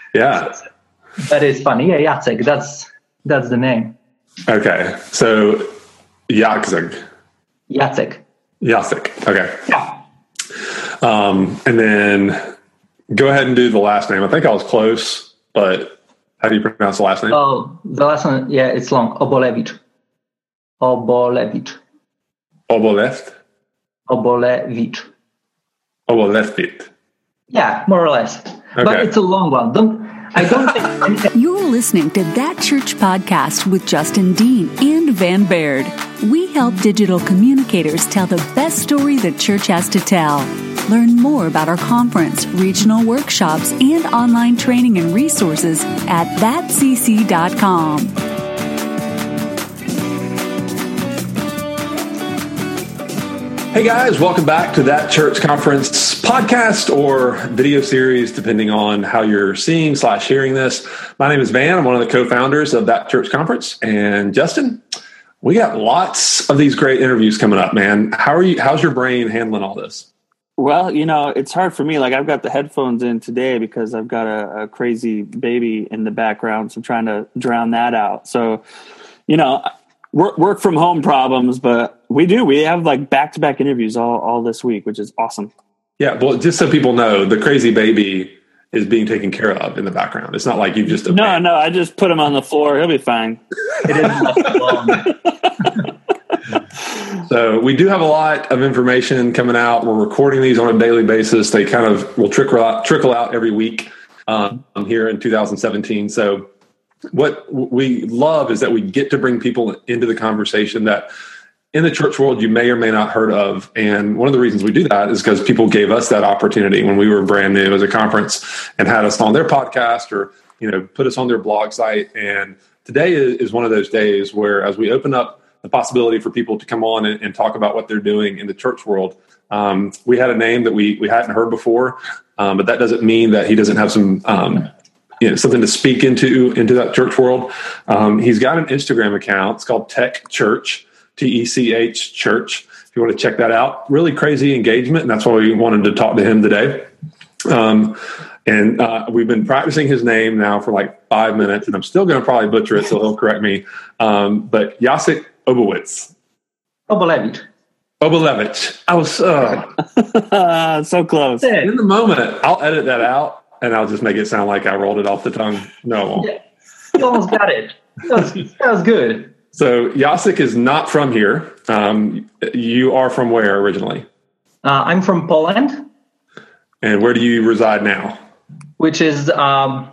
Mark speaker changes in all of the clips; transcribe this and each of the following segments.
Speaker 1: Yeah.
Speaker 2: That is funny. Yeah, Jacek. That's the name.
Speaker 1: Okay. So Jacek.
Speaker 2: Jacek.
Speaker 1: Okay.
Speaker 2: Yeah.
Speaker 1: And then go ahead and do the last name. I think I was close, but how do you pronounce the last name?
Speaker 2: Oh, the last one. Yeah, it's long. Obolevich.
Speaker 1: Obolevich.
Speaker 2: Yeah, more or less. Okay. But it's a long one. I don't think...
Speaker 3: You're listening to That Church Podcast with Justin Dean and Van Baird. We help digital communicators tell the best story the church has to tell. Learn more about our conference, regional workshops, and online training and resources at thatcc.com.
Speaker 1: Hey guys, welcome back to That Church Conference podcast or video series, depending on how you're seeing / hearing this. My name is Van. I'm one of the co-founders of That Church Conference. And Justin, we got lots of these great interviews coming up, man. How's your brain handling all this?
Speaker 4: Well, it's hard for me. Like, I've got the headphones in today because I've got a crazy baby in the background. So I'm trying to drown that out. So, work from home problems, but we have like back-to-back interviews all this week, which is awesome. Yeah.
Speaker 1: Well, just so people know, the crazy baby is being taken care of in the background. It's not like you just...
Speaker 4: No, I just put him on the floor. He'll be fine.
Speaker 2: It isn't long.
Speaker 1: So we do have a lot of information coming out. We're recording these on a daily basis. They kind of will trickle out every week here in 2017. So what we love is that we get to bring people into the conversation that in the church world you may or may not heard of. And one of the reasons we do that is because people gave us that opportunity when we were brand new as a conference and had us on their podcast or, put us on their blog site. And today is one of those days where as we open up the possibility for people to come on and talk about what they're doing in the church world, we had a name that we hadn't heard before, but that doesn't mean that he doesn't have some... something to speak into that church world. He's got an Instagram account. It's called Tech Church, TECH Church. If you want to check that out, really crazy engagement. And that's why we wanted to talk to him today. And we've been practicing his name now for like 5 minutes, and I'm still going to probably butcher it, so he'll correct me. But Jacek Obolevich. I was
Speaker 4: so close.
Speaker 1: In the moment, I'll edit that out. And I'll just make it sound like I rolled it off the tongue. No, I won't.
Speaker 2: Yeah, you almost got it. That was good.
Speaker 1: So Jacek is not from here. You are from where originally?
Speaker 2: I'm from Poland.
Speaker 1: And where do you reside now?
Speaker 2: Which is, some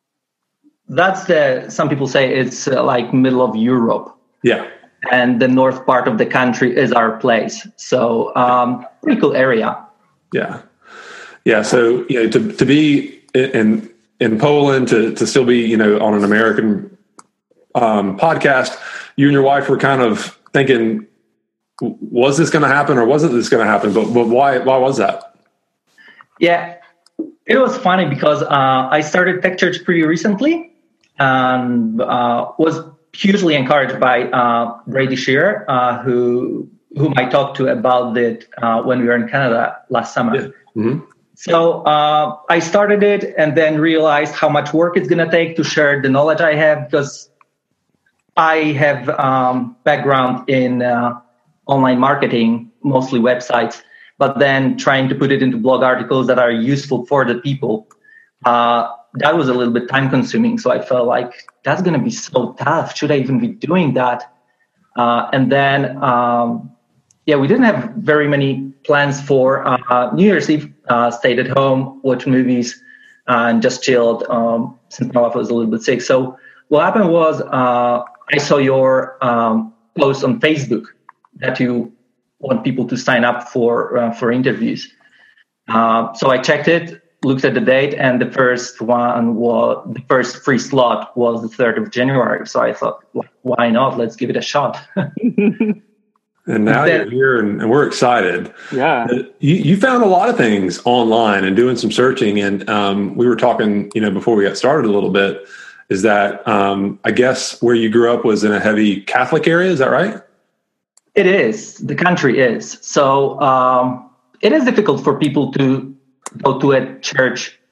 Speaker 2: people say it's like middle of Europe.
Speaker 1: Yeah.
Speaker 2: And the north part of the country is our place. So pretty cool area.
Speaker 1: Yeah. Yeah, so to be in Poland, to still be on an American podcast, you and your wife were kind of thinking, was this going to happen or wasn't this going to happen? But why was that?
Speaker 2: Yeah, it was funny because I started Tech Church pretty recently and was hugely encouraged by Brady Shearer, whom I talked to about it when we were in Canada last summer.
Speaker 1: Yeah. Mm-hmm.
Speaker 2: So I started it and then realized how much work it's going to take to share the knowledge I have, because I have background in online marketing, mostly websites, but then trying to put it into blog articles that are useful for the people. That was a little bit time consuming. So I felt like that's going to be so tough. Should I even be doing that? And then, we didn't have very many plans for New Year's Eve. Stayed at home, watched movies, and just chilled since my wife was a little bit sick. So what happened was I saw your post on Facebook that you want people to sign up for interviews. So I checked it, looked at the date, and the first free slot was the 3rd of January. So I thought, why not? Let's give it a shot.
Speaker 1: And now you're here, and we're excited.
Speaker 4: Yeah,
Speaker 1: you found a lot of things online and doing some searching, and we were talking, before we got started a little bit. Is that I guess where you grew up was in a heavy Catholic area? Is that right?
Speaker 2: It is. The country is. So it is difficult for people to go to a church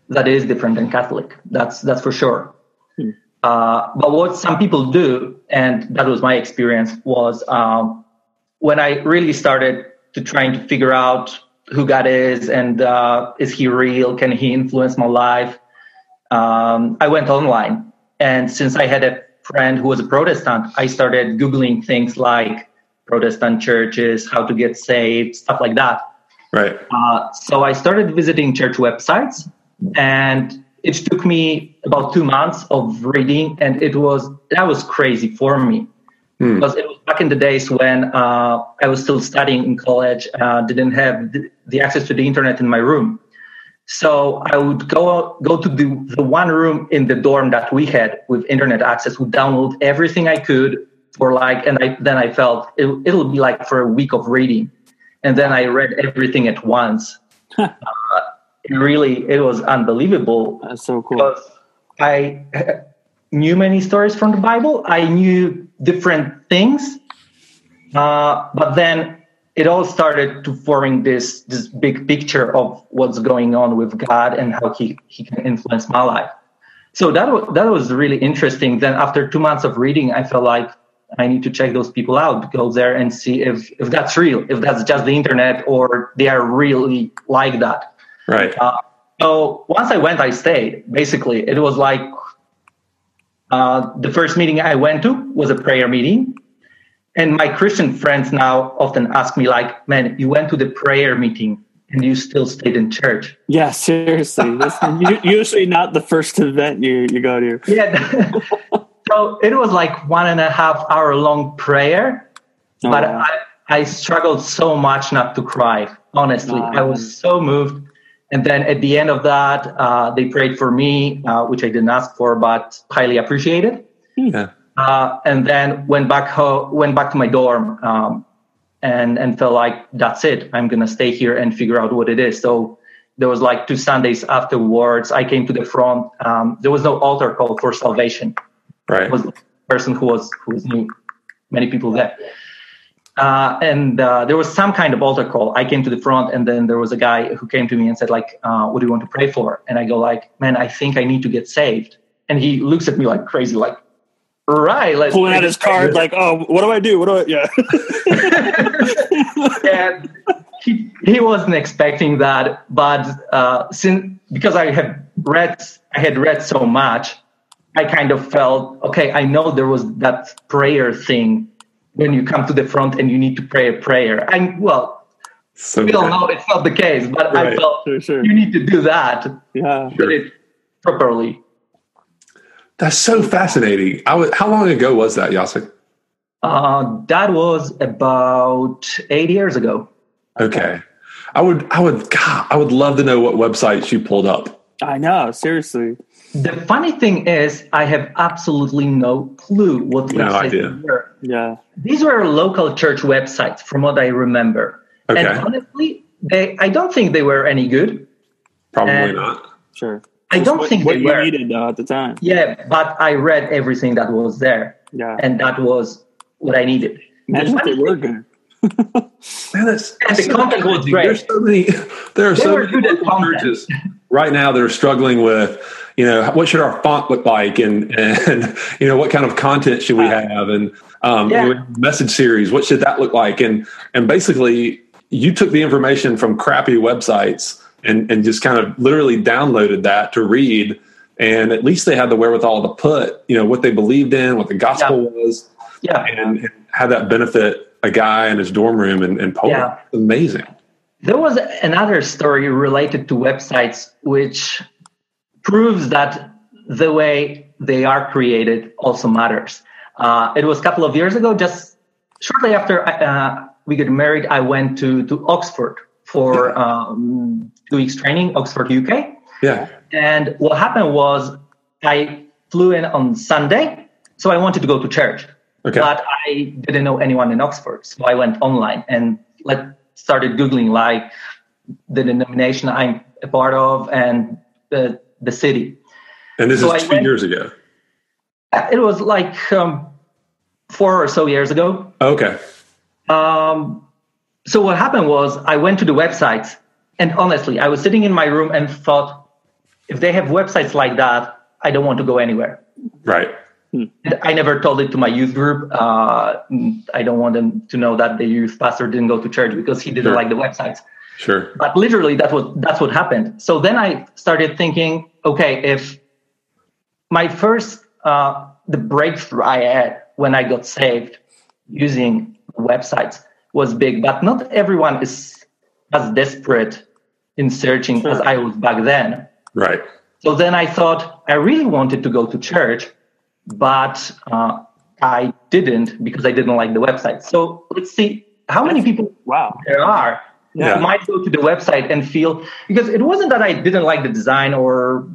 Speaker 2: that is different than Catholic. That's for sure. But what some people do, and that was my experience, was when I really started to trying to figure out who God is and is he real? Can he influence my life? I went online. And since I had a friend who was a Protestant, I started Googling things like Protestant churches, how to get saved, stuff like that.
Speaker 1: Right.
Speaker 2: So I started visiting church websites, and it took me about 2 months of reading, and that was crazy for me. Because it was back in the days when I was still studying in college, didn't have the access to the internet in my room. So I would go to the one room in the dorm that we had with internet access, would download everything I could then I felt it'll be like for a week of reading. And then I read everything at once. It was unbelievable.
Speaker 4: That's so cool.
Speaker 2: Because I knew many stories from the Bible. I knew different things. But then it all started to forming this big picture of what's going on with God and how he can influence my life. So that was really interesting. Then after 2 months of reading, I felt like I need to check those people out, go there and see if that's real, if that's just the internet or they are really like that.
Speaker 1: Right.
Speaker 2: So once I went, I stayed. Basically, it was like the first meeting I went to was a prayer meeting. And my Christian friends now often ask me like, man, you went to the prayer meeting and you still stayed in church.
Speaker 4: Yeah, seriously. That's usually not the first event you go to.
Speaker 2: Yeah. So it was like 1.5 hour long prayer, but wow. I struggled so much not to cry. Honestly, I was so moved. And then at the end of that, they prayed for me, which I didn't ask for, but highly appreciated.
Speaker 1: Yeah.
Speaker 2: And then went back to my dorm, and felt like that's it. I'm gonna stay here and figure out what it is. So there was like 2 Sundays afterwards. I came to the front. There was no altar call for salvation.
Speaker 1: Right.
Speaker 2: It was the person who was new. Many people there. And there was some kind of altar call. I came to the front, and then there was a guy who came to me and said, like, what do you want to pray for? And I go like, man, I think I need to get saved. And he looks at me like crazy, like, right. Let's
Speaker 4: pulling out his card, like, oh, what do I do? Yeah.
Speaker 2: And he wasn't expecting that. But because I had read so much, I kind of felt, okay, I know there was that prayer thing when you come to the front and you need to pray a prayer. We all know it's not the case, but right. I felt you need to do that.
Speaker 4: Yeah.
Speaker 2: Do it properly.
Speaker 1: That's so fascinating. How long ago was that, Jacek?
Speaker 2: That was about 8 years ago.
Speaker 1: Okay. I would love to know what websites you pulled up.
Speaker 4: I know, seriously.
Speaker 2: The funny thing is, I have absolutely no clue what websites they were.
Speaker 4: Yeah.
Speaker 2: These were local church websites, from what I remember.
Speaker 1: Okay.
Speaker 2: And honestly, I don't think they were any good.
Speaker 1: Probably not.
Speaker 4: Sure.
Speaker 2: I don't think they were.
Speaker 4: What you needed at the time.
Speaker 2: Yeah, but I read everything that was there.
Speaker 4: Yeah.
Speaker 2: And that was what I needed.
Speaker 4: Imagine if they were good.
Speaker 1: Man,
Speaker 2: the content was great.
Speaker 1: There are so many churches right now that are struggling with, what should our font look like, and what kind of content should we have, and message series, what should that look like, and basically you took the information from crappy websites and just kind of literally downloaded that to read, and at least they had the wherewithal to put what they believed in, what the gospel was, and have that benefit a guy in his dorm room in Poland. Yeah. Amazing.
Speaker 2: There was another story related to websites which proves that the way they are created also matters. It was a couple of years ago, just shortly after we got married, I went to Oxford for 2 weeks training, Oxford, UK.
Speaker 1: Yeah.
Speaker 2: And what happened was I flew in on Sunday, so I wanted to go to church. Okay. But I didn't know anyone in Oxford, so I went online and started Googling like the denomination I'm a part of and the city.
Speaker 1: And this is 2 years ago?
Speaker 2: It was like 4 or so years ago.
Speaker 1: Okay.
Speaker 2: So what happened was I went to the websites, and honestly, I was sitting in my room and thought, if they have websites like that, I don't want to go anywhere.
Speaker 1: Right.
Speaker 2: And I never told it to my youth group. I don't want them to know that the youth pastor didn't go to church because he didn't like the websites.
Speaker 1: Sure.
Speaker 2: But literally, that's what happened. So then I started thinking, okay, if my first, the breakthrough I had when I got saved using websites was big, but not everyone is as desperate in searching as I was back then.
Speaker 1: Right.
Speaker 2: So then I thought I really wanted to go to church, but I didn't because I didn't like the website. So let's see how many people there are who might go to the website and feel, because it wasn't that I didn't like the design or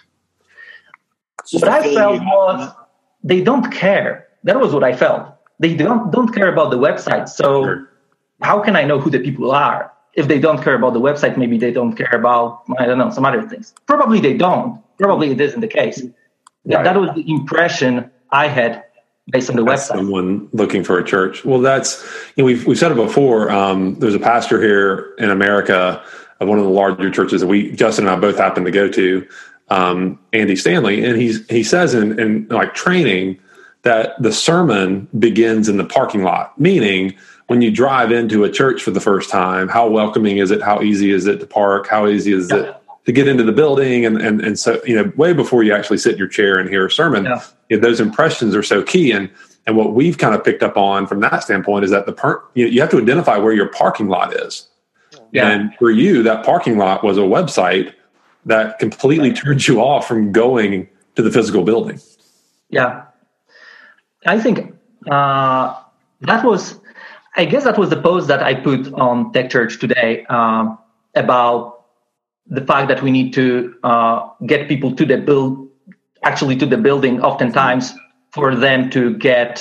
Speaker 2: what I felt was they don't care. That was what I felt. They don't care about the website. So how can I know who the people are? If they don't care about the website, maybe they don't care about, I don't know, some other things. Probably they don't. Probably it isn't the case. Right. That was the impression I had based on the website.
Speaker 1: Someone looking for a church. Well, that's, we've said it before. There's a pastor here in America of one of the larger churches that Justin and I both happen to go to, Andy Stanley, and he says in like training that the sermon begins in the parking lot, meaning when you drive into a church for the first time, how welcoming is it? How easy is it to park? How easy is it to get into the building? And so, way before you actually sit in your chair and hear a sermon, those impressions are so key. And what we've kind of picked up on from that standpoint is that you have to identify where your parking lot is. Yeah. And for you, that parking lot was a website that completely turns you off from going to the physical building.
Speaker 2: Yeah. I think that was the post that I put on Tech Church today about the fact that we need to get people to the building oftentimes for them to get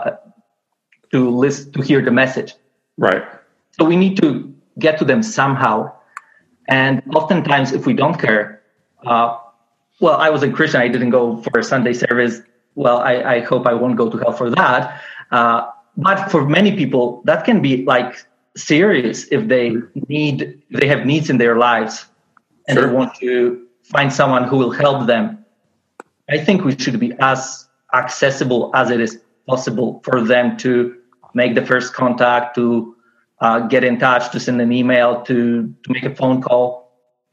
Speaker 2: to hear the message.
Speaker 1: Right.
Speaker 2: So we need to get to them somehow. And oftentimes, if we don't care, I was a Christian. I didn't go for a Sunday service. Well, I hope I won't go to hell for that. But for many people, that can be like serious if they have needs in their lives and they want to find someone who will help them. I think we should be as accessible as it is possible for them to make the first contact, to get in touch, to send an email, to make a phone call.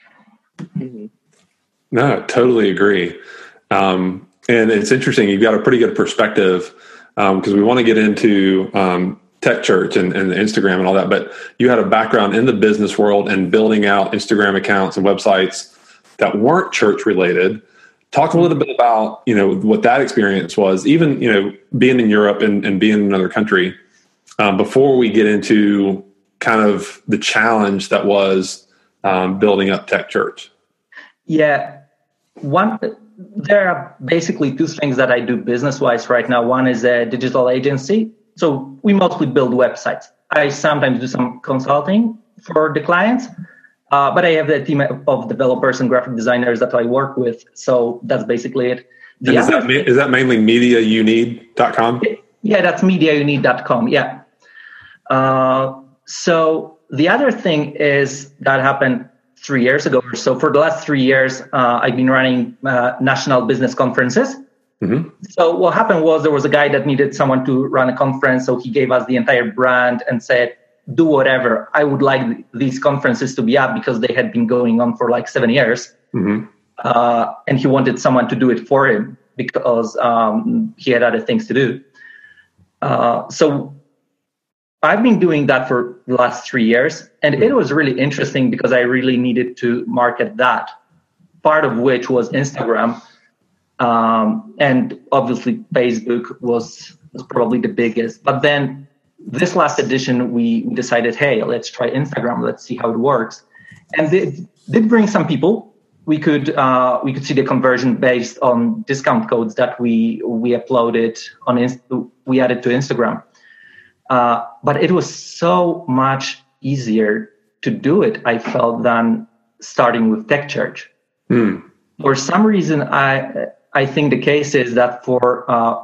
Speaker 1: No, totally agree. And it's interesting. You've got a pretty good perspective because we want to get into Tech Church and Instagram and all that. But you had a background in the business world and building out Instagram accounts and websites that weren't church related. Talk a little bit about, what that experience was, even, being in Europe and being in another country, before we get into kind of the challenge that was building up Tech Church.
Speaker 2: Yeah. There are basically two things that I do business-wise right now. One is a digital agency. So we mostly build websites. I sometimes do some consulting for the clients, but I have a team of developers and graphic designers that I work with. So that's basically it.
Speaker 1: Is that mainly mediayouneed.com?
Speaker 2: Yeah, that's mediayouneed.com. Yeah. So the other thing is that happened 3 years ago or so. For the last 3 years, I've been running national business conferences. Mm-hmm. So what happened was there was a guy that needed someone to run a conference. So he gave us the entire brand and said, do whatever. I would like these conferences to be up because they had been going on for like 7 years. Mm-hmm. And he wanted someone to do it for him because he had other things to do. So I've been doing that for the last 3 years, and it was really interesting because I really needed to market that, part of which was Instagram. And obviously Facebook was probably the biggest. But then this last edition, we decided, hey, let's try Instagram. Let's see how it works. And it did bring some people. We could see the conversion based on discount codes that we uploaded we added to Instagram. But it was so much easier to do it, I felt, than starting with Tech Church. For some reason, I think the case is that for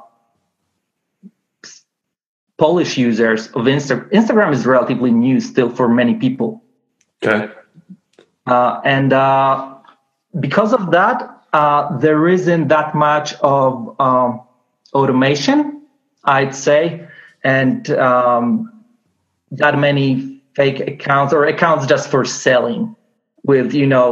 Speaker 2: Polish users of Instagram is relatively new still for many people.
Speaker 1: Okay.
Speaker 2: And because of that, there isn't that much of automation, I'd say, and that many fake accounts or accounts just for selling with,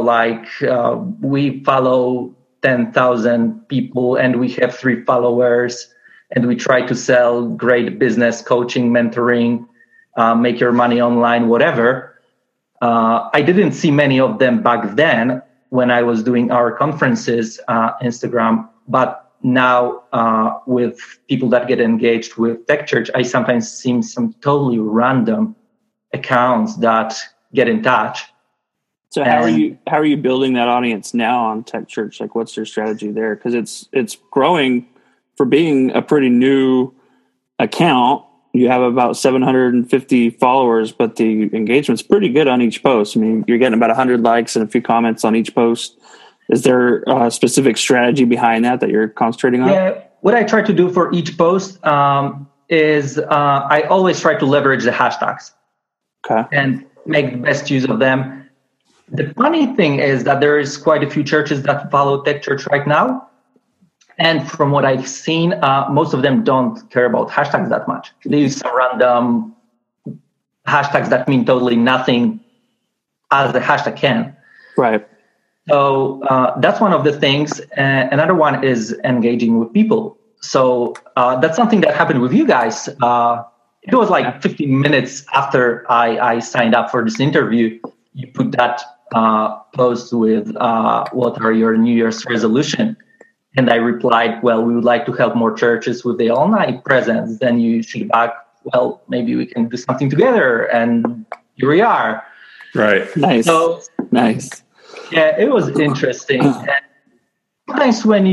Speaker 2: we follow 10,000 people and we have 3 followers and we try to sell great business coaching, mentoring, make your money online, whatever. I didn't see many of them back then when I was doing our conferences, Instagram, but now with people that get engaged with Tech Church, I sometimes see some totally random accounts that get in touch.
Speaker 4: So how are you building that audience now on Tech Church? Like, what's your strategy there? Because it's growing for being a pretty new account. You have about 750 followers, but the engagement's pretty good on each post. I mean, you're getting about 100 likes and a few comments on each post. Is there a specific strategy behind that you're concentrating on?
Speaker 2: Yeah, what I try to do for each post is I always try to leverage the hashtags and make the best use of them. The funny thing is that there is quite a few churches that follow Tech Church right now. And from what I've seen, most of them don't care about hashtags that much. They use some random hashtags that mean totally nothing as the hashtag can.
Speaker 4: Right.
Speaker 2: So that's one of the things. Another one is engaging with people. So that's something that happened with you guys. It was like 15 minutes after I signed up for this interview. You put that post with what are your New Year's resolution? And I replied, well, we would like to help more churches with their online presence. Then you shoot back, well, maybe we can do something together. And here we are.
Speaker 1: Right.
Speaker 4: Nice.
Speaker 2: So,
Speaker 4: nice.
Speaker 2: Yeah, it was interesting. And sometimes when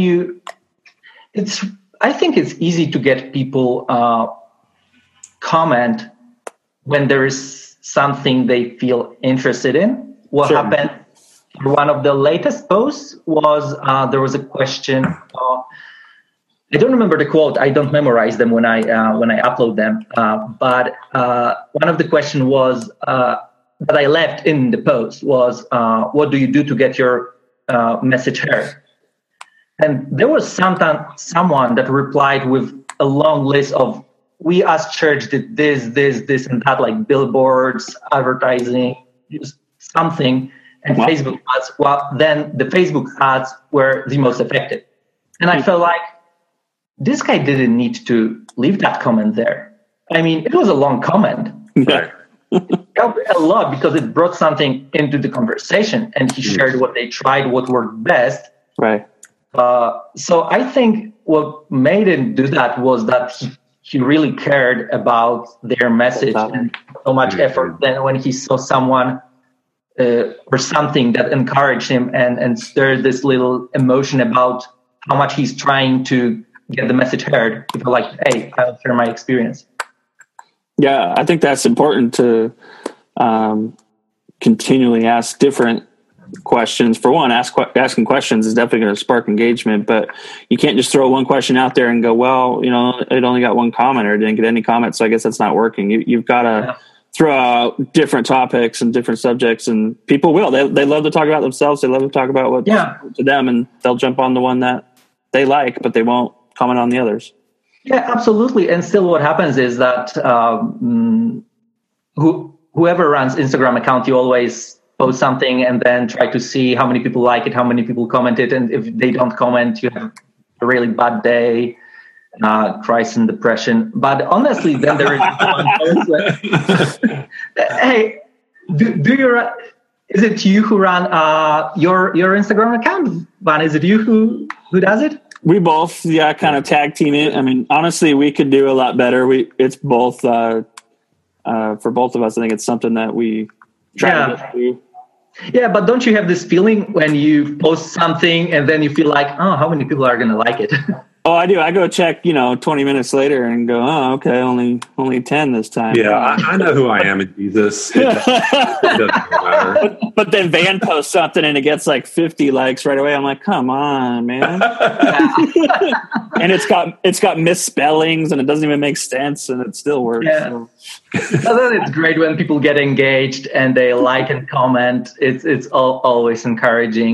Speaker 2: I think it's easy to get people comment when there is something they feel interested in. What happened? One of the latest posts was there was a question. I don't remember the quote. I don't memorize them when I upload them. But one of the questions was that I left in the post was, "What do you do to get your message heard?" And there was someone that replied with a long list of, "We as church did this, and that, like billboards, advertising, just something." And Facebook ads, then the Facebook ads were the most effective. And I felt like this guy didn't need to leave that comment there. I mean, it was a long comment.
Speaker 1: Right.
Speaker 2: It helped a lot because it brought something into the conversation and he shared what they tried, what worked best.
Speaker 4: Right.
Speaker 2: So I think what made him do that was that he really cared about their message and so much effort. Then when he saw someone or something that encouraged him and stirred this little emotion about how much he's trying to get the message heard, people like, hey, I'll share my experience.
Speaker 4: Yeah, I think that's important to continually ask different questions. For one, asking questions is definitely going to spark engagement, but you can't just throw one question out there and go, well, it only got one comment or it didn't get any comments, so I guess that's not working. You've got to throw out different topics and different subjects, and people will. They love to talk about themselves. They love to talk about what's to them, and they'll jump on the one that they like, but they won't comment on the others.
Speaker 2: Yeah, absolutely. And still what happens is that whoever runs Instagram account, you always post something and then try to see how many people like it, how many people commented. And if they don't comment, you have a really bad day, crisis and depression. But honestly, then there is one person. Hey, is it you who run your Instagram account, Van? Is it you who does it?
Speaker 4: We both, kind of tag team it. I mean, honestly, we could do a lot better. It's both for both of us. I think it's something that we try to do.
Speaker 2: Yeah, but don't you have this feeling when you post something and then you feel like, oh, how many people are going to like it?
Speaker 4: Oh, I do. I go check, 20 minutes later and go, oh, okay, only 10 this time.
Speaker 1: Yeah, I know who I am in Jesus. It doesn't matter.
Speaker 4: But then Van posts something and it gets like 50 likes right away. I'm like, come on, man. And it's got misspellings and it doesn't even make sense and it still works.
Speaker 2: Yeah.
Speaker 4: So.
Speaker 2: Then it's great when people get engaged and they like and comment. It's always encouraging.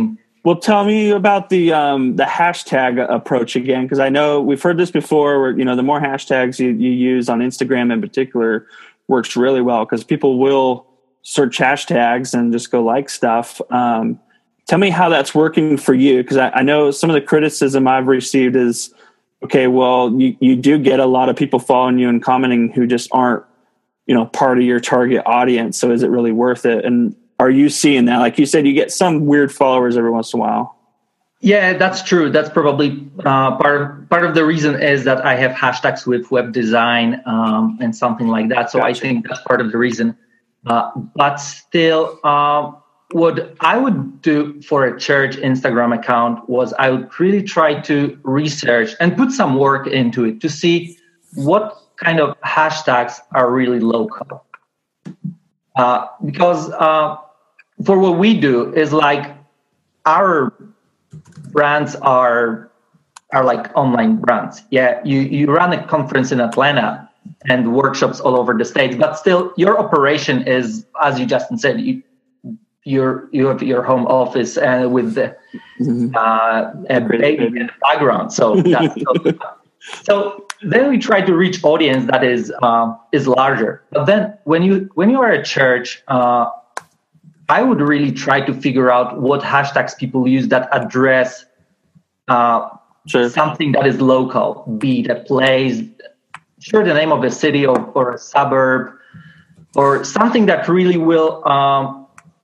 Speaker 4: Well, tell me about the hashtag approach again, because I know we've heard this before. Where the more hashtags you use on Instagram in particular works really well because people will search hashtags and just go like stuff. Tell me how that's working for you, because I know some of the criticism I've received is, okay, well, you do get a lot of people following you and commenting who just aren't part of your target audience. So is it really worth it? And are you seeing that? Like you said, you get some weird followers every once in a while.
Speaker 2: Yeah, that's true. That's probably part of the reason is that I have hashtags with web design and something like that. So
Speaker 4: Gotcha.
Speaker 2: I think that's part of the reason. But still, what I would do for a church Instagram account was I would really try to research and put some work into it to see what kind of hashtags are really local. Because for what we do is like our brands are like online brands. Yeah, you run a conference in Atlanta and workshops all over the States, but still your operation is, as you just said, you have your home office and with the a baby in the background. So so then we try to reach audience that is larger. But then when you are a church, I would really try to figure out what hashtags people use that address something that is local, be it a place, the name of a city or a suburb, or something that really will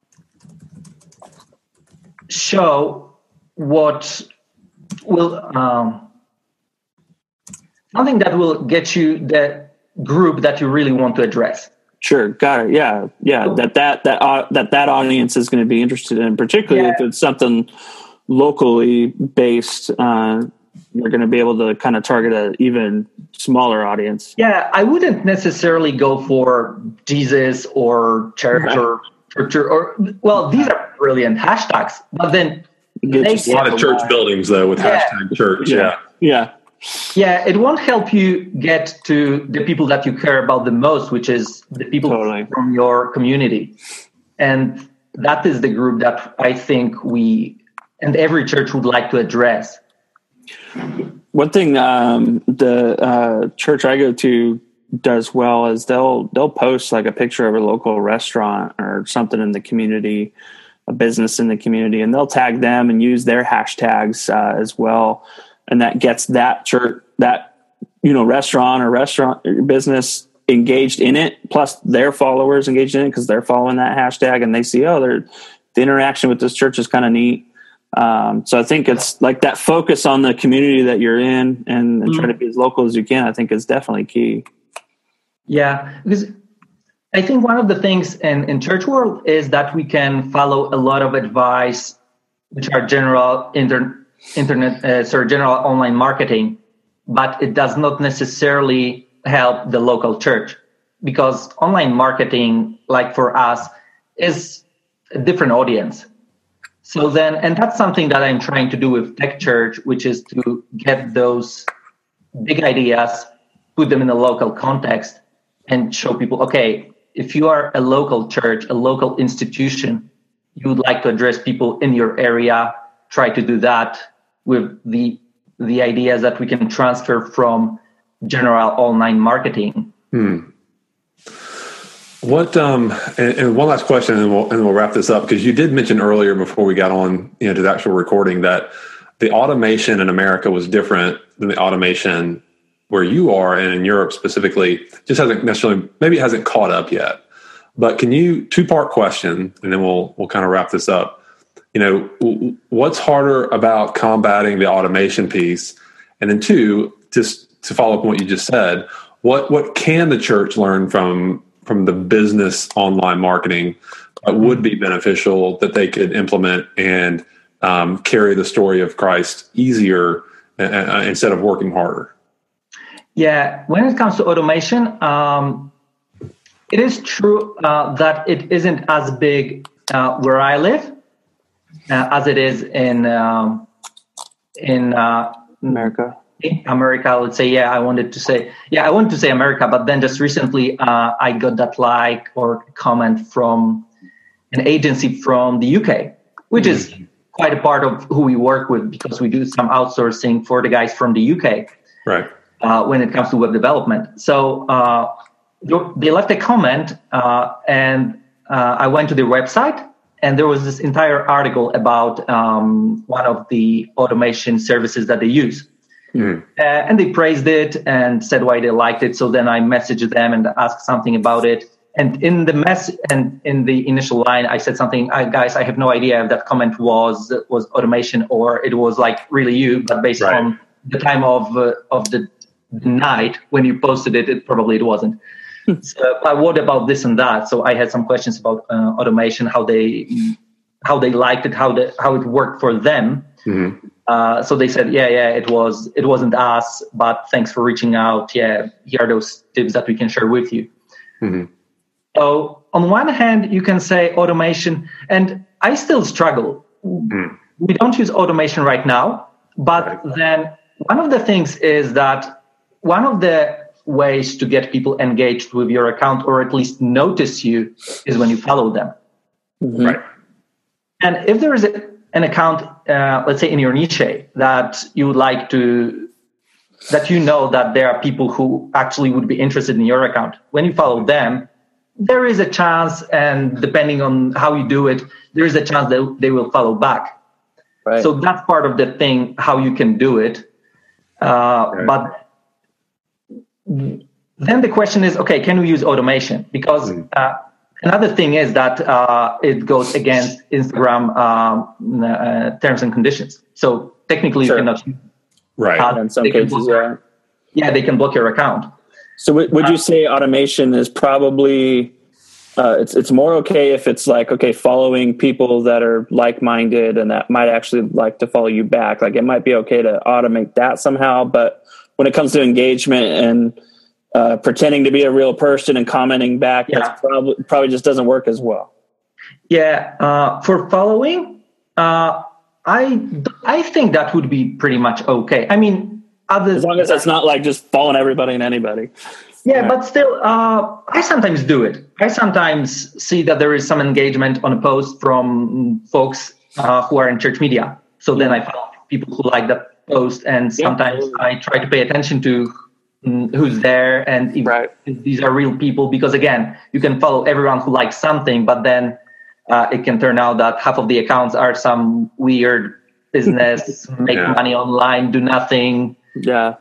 Speaker 2: show what will something that will get you the group that you really want to address.
Speaker 4: Sure, got it. Yeah. That audience is going to be interested in, particularly if it's something locally based. You're going to be able to kind of target an even smaller audience.
Speaker 2: Yeah, I wouldn't necessarily go for Jesus or church or these are brilliant hashtags, but then
Speaker 1: a lot of church buildings though with hashtag church.
Speaker 2: Yeah, it won't help you get to the people that you care about the most, which is the people from your community. And that is the group that I think we and every church would like to address.
Speaker 4: One thing the church I go to does well is they'll post like a picture of a local restaurant or something in the community, a business in the community, and they'll tag them and use their hashtags as well. And that gets that church, that restaurant or business engaged in it, plus their followers engaged in it because they're following that hashtag and they see, the interaction with this church is kind of neat. So I think it's like that focus on the community that you're in and try to be as local as you can, I think is definitely key. Yeah,
Speaker 2: because I think one of the things in church world is that we can follow a lot of advice, which are general general online marketing, but it does not necessarily help the local church because online marketing, like for us, is a different audience. So then, and that's something that I'm trying to do with Tech Church, which is to get those big ideas, put them in a local context and show people, okay, if you are a local church, a local institution, you would like to address people in your area, try to do that with the ideas that we can transfer from general online marketing.
Speaker 1: What and one last question, and we'll wrap this up, because you did mention earlier before we got on to the actual recording that the automation in America was different than the automation where you are and in Europe specifically. Just hasn't caught up yet. But can you, two-part question, and then we'll kind of wrap this up. What's harder about combating the automation piece? And then two, just to follow up on what you just said, what can the church learn from the business online marketing that would be beneficial that they could implement and carry the story of Christ easier instead of working harder?
Speaker 2: Yeah, when it comes to automation, it is true that it isn't as big where I live as it is in
Speaker 4: America.
Speaker 2: I would say, I wanted to say America, but then just recently I got that like or comment from an agency from the UK, which is quite a part of who we work with because we do some outsourcing for the guys from the UK.
Speaker 1: Right.
Speaker 2: When it comes to web development. So they left a comment and I went to their website and there was this entire article about one of the automation services that they use. And they praised it and said why they liked it. So then I messaged them and asked something about it. And in the initial line, I said something, guys, I have no idea if that comment was automation or it was like really you, but based on the time of the night when you posted it, it wasn't. So, but what about this and that? So I had some questions about automation, how they liked it, how it worked for them. So they said, it wasn't us, but thanks for reaching out. Yeah, here are those tips that we can share with you. So on one hand, you can say automation, and I still struggle. We don't use automation right now, but then one of the things is that one of the ways to get people engaged with your account or at least notice you is when you follow them.
Speaker 1: Right.
Speaker 2: And if there is an account, let's say in your niche that you would like to, that you know that there are people who actually would be interested in your account, when you follow them, there is a chance, and depending on how you do it, there is a chance that they will follow back.
Speaker 4: Right.
Speaker 2: So that's part of the thing, how you can do it. But then the question is, okay, can we use automation? Because another thing is that it goes against Instagram terms and conditions. So technically you cannot.
Speaker 1: Right.
Speaker 4: In some cases,
Speaker 2: they can block your account.
Speaker 4: So would you say automation is probably it's more okay if it's like, okay, following people that are like-minded and that might actually like to follow you back. Like it might be okay to automate that somehow, but when it comes to engagement and pretending to be a real person and commenting back, that's probably just doesn't work as well.
Speaker 2: Yeah, for following, I think that would be pretty much okay. I mean,
Speaker 4: as long as it's not like just following everybody and anybody.
Speaker 2: Yeah, but still, I sometimes do it. I sometimes see that there is some engagement on a post from folks who are in church media. So then I follow people who like that post, and sometimes I try to pay attention to who's there and if these are real people. Because again, you can follow everyone who likes something, but then it can turn out that half of the accounts are some weird business, make money online, do nothing.
Speaker 4: Yeah.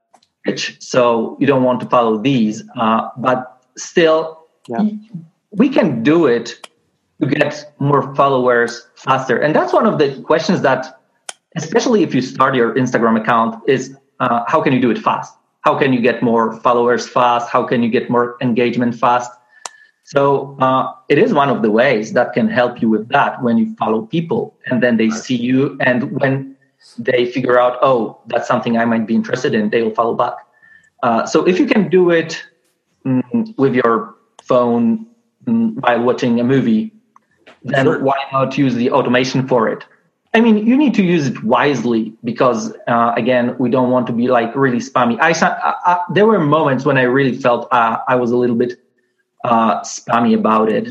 Speaker 2: So you don't want to follow these, but still, we can do it to get more followers faster. And that's one of the questions that, especially if you start your Instagram account, is how can you do it fast? How can you get more followers fast? How can you get more engagement fast? So it is one of the ways that can help you with that when you follow people and then they see you, and when they figure out, oh, that's something I might be interested in, they will follow back. So if you can do it with your phone while watching a movie, then why not use the automation for it? I mean, you need to use it wisely because, again, we don't want to be like really spammy. There were moments when I really felt I was a little bit spammy about it.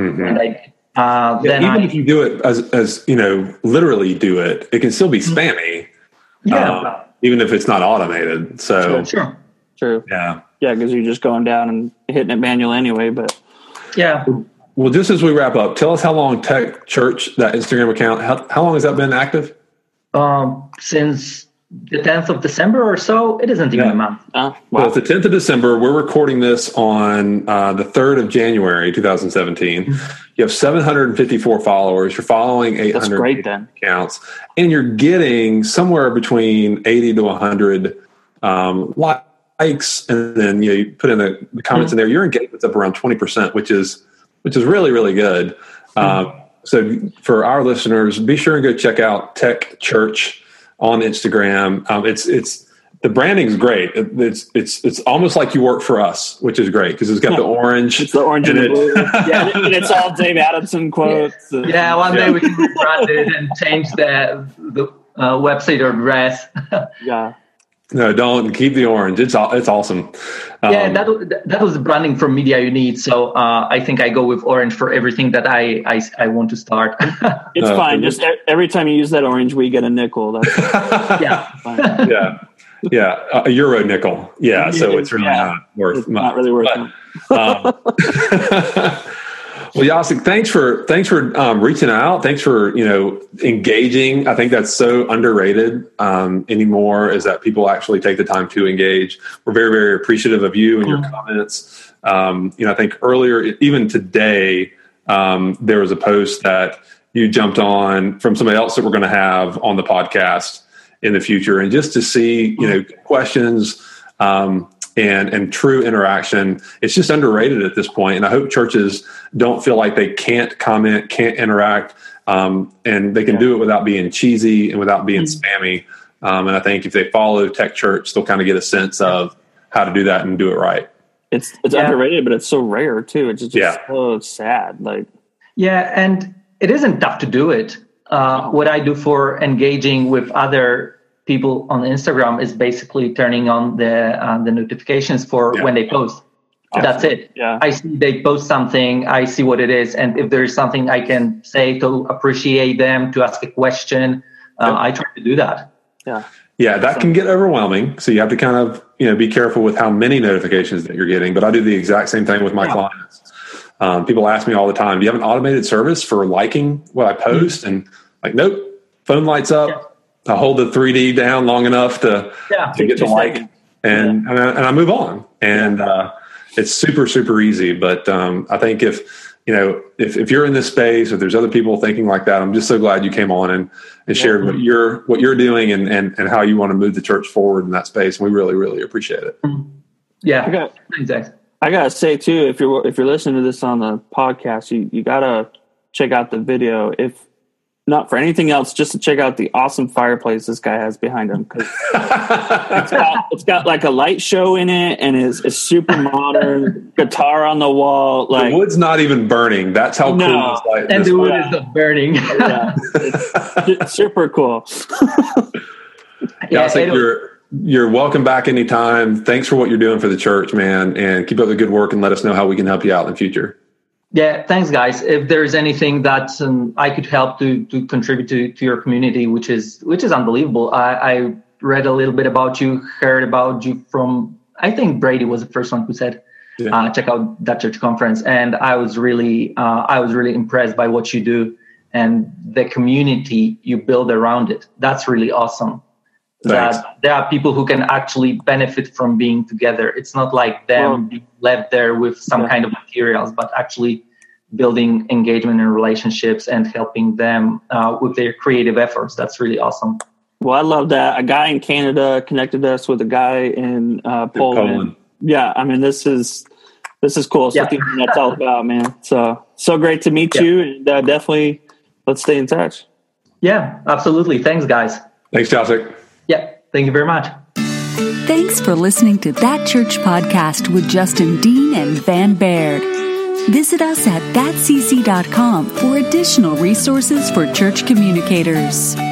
Speaker 2: And
Speaker 1: even if you do it as literally do it, it can still be spammy. Even if it's not automated. So
Speaker 4: True.
Speaker 1: Yeah,
Speaker 4: because you're just going down and hitting it manual anyway. But
Speaker 1: well, just as we wrap up, tell us how long Tech Church, that Instagram account, how long has that been active?
Speaker 2: Since the 10th of December or so. It isn't even a month.
Speaker 1: Wow. Well, it's the 10th of December. We're recording this on the 3rd of January, 2017. You have 754 followers. You're following 800 accounts. And you're getting somewhere between 80 to 100 likes. And then you put in the comments in there. Your engagement's up around 20%, which is really, really good. So for our listeners, be sure and go check out Tech Church on Instagram. It's the branding's great. It's almost like you work for us, which is great because it's got the orange.
Speaker 4: It's the orange and blue. And it's all Dave Adamson quotes.
Speaker 2: One day we can rebrand it and change the website address.
Speaker 1: No, don't keep the orange. It's awesome.
Speaker 2: Yeah, that was the branding from Media You Need. So I think I go with orange for everything that I want to start.
Speaker 4: It's fine. Just every time you use that orange, we get a nickel. That's
Speaker 2: yeah.
Speaker 1: Yeah. A euro nickel. Yeah. So it's really not worth.
Speaker 4: It's not really worth it.
Speaker 1: Well, Jacek, thanks for reaching out. Thanks for engaging. I think that's so underrated anymore. Is that people actually take the time to engage. We're very, very appreciative of you and your comments. I think earlier, even today, there was a post that you jumped on from somebody else that we're going to have on the podcast in the future, and just to see questions. And true interaction, it's just underrated at this point. And I hope churches don't feel like they can't comment, can't interact, and they can do it without being cheesy and without being spammy. And I think if they follow Tech Church, they'll kind of get a sense of how to do that and do it right.
Speaker 4: It's underrated, but it's so rare too. It's just so sad.
Speaker 2: And it isn't tough to do it. What I do for engaging with other people on Instagram is basically turning on the notifications for when they post. That's it. Yeah. I see they post something, I see what it is, and if there is something I can say to appreciate them, to ask a question, I try to do that.
Speaker 1: Yeah, that can get overwhelming. So you have to kind of be careful with how many notifications that you're getting. But I do the exact same thing with my clients. People ask me all the time, "Do you have an automated service for liking what I post?" And nope, phone lights up. Yeah. I hold the 3D down long enough to get to like, and I move on. And it's super, super easy. But I think if you're in this space, or there's other people thinking like that, I'm just so glad you came on and shared what you're doing and how you want to move the church forward in that space. And we really, really appreciate it.
Speaker 2: Yeah,
Speaker 4: I gotta say too, if you're listening to this on the podcast, you gotta check out the video. If not for anything else, just to check out the awesome fireplace this guy has behind him. Cause it's got like a light show in it, and it's super modern. Guitar on the wall.
Speaker 1: The wood's not even burning. That's how cool this light.
Speaker 2: And the wood is not burning.
Speaker 4: It's super cool.
Speaker 1: You're welcome back anytime. Thanks for what you're doing for the church, man, and keep up the good work. And let us know how we can help you out in the future.
Speaker 2: Yeah, thanks, guys. If there's anything that I could help to contribute to your community, which is unbelievable. I read a little bit about you, heard about you from, I think Brady was the first one who said, check out That Church Conference. And I was really impressed by what you do and the community you build around it. That's really awesome.
Speaker 1: Thanks.
Speaker 2: That there are people who can actually benefit from being together. It's not like them being left there with some kind of materials, but actually building engagement and relationships and helping them with their creative efforts. That's really awesome.
Speaker 4: Well, I love that. A guy in Canada connected us with a guy in Poland. Yeah, I mean, this is cool. So that's all about, man. So great to meet you, and definitely let's stay in touch.
Speaker 2: Yeah, absolutely. Thanks, guys.
Speaker 1: Thanks, Jacek.
Speaker 2: Yeah, thank you very much.
Speaker 3: Thanks for listening to That Church Podcast with Justin Dean and Van Baird. Visit us at thatcc.com for additional resources for church communicators.